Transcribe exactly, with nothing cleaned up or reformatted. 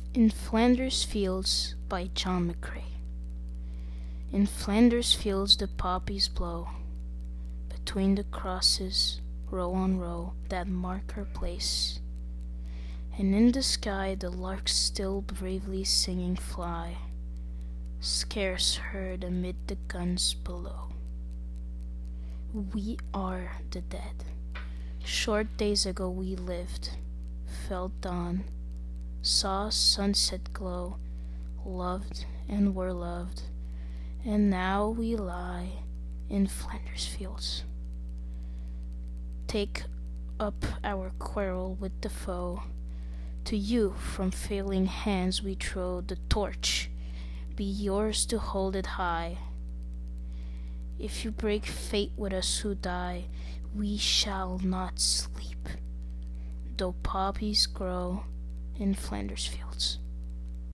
In Flanders Fields by John McCrae. In Flanders fields the poppies blow, between the crosses, row on row, that mark her place. And in the sky the larks still bravely singing fly, scarce heard amid the guns below. We are the dead. Short days ago we lived, felt dawn, saw sunset glow, loved and were loved, and now we lie in Flanders fields. Take up our quarrel with the foe. To you from failing hands we throw the torch. Be yours to hold it high. If you break fate with us who die, we shall not sleep, though poppies grow in Flanders fields.